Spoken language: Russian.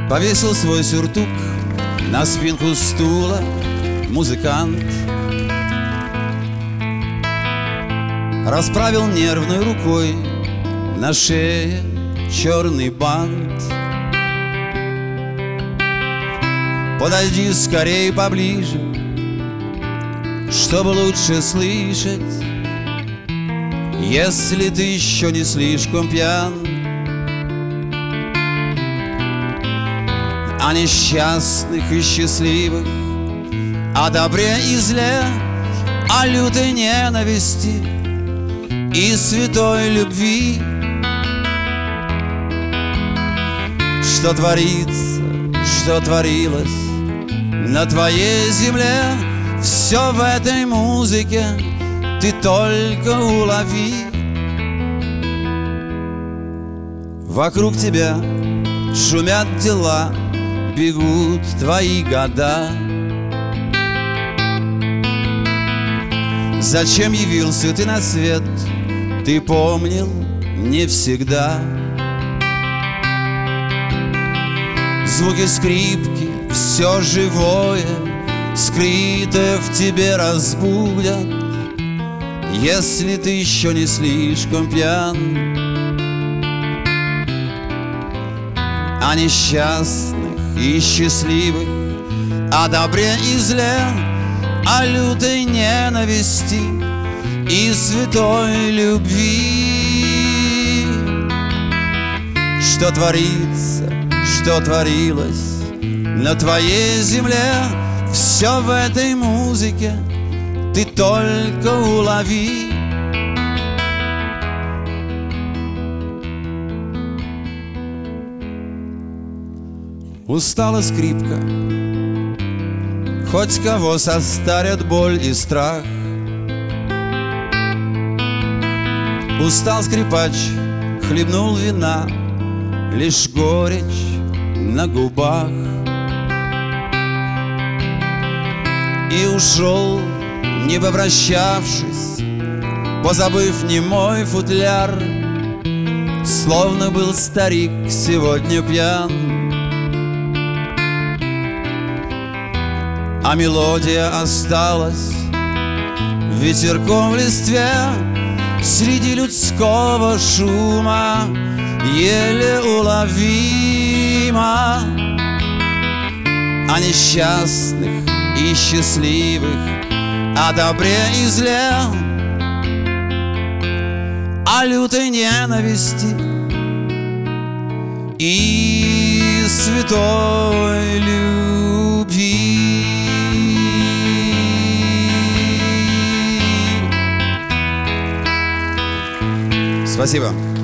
Повесил свой сюртук на спинку стула музыкант, расправил нервной рукой на шее черный бант. Подойди скорей поближе, чтобы лучше слышать, если ты еще не слишком пьян. О несчастных и счастливых, о добре и зле, о лютой ненависти и святой любви. Что творится, что творилось на твоей земле, все в этой музыке ты только улови. Вокруг тебя шумят дела, бегут твои года. Зачем явился ты на свет, ты помнил не всегда. Звуки скрипки, все живое, скрытое в тебе разбудят, если ты еще не слишком пьян. О несчастных и счастливых, о добре и зле, о лютой ненависти и святой любви. Что творится, что творилось на твоей земле, все в этой музыке ты только улови. Устала скрипка, хоть кого состарят боль и страх. Устал скрипач, хлебнул вина, лишь горечь на губах. И ушел, не попрощавшись, позабыв немой футляр, словно был старик сегодня пьян. А мелодия осталась ветерком в листве, среди людского шума еле уловима. О несчастных и счастливых, о добре и зле, о лютой ненависти и святой любви. Спасибо.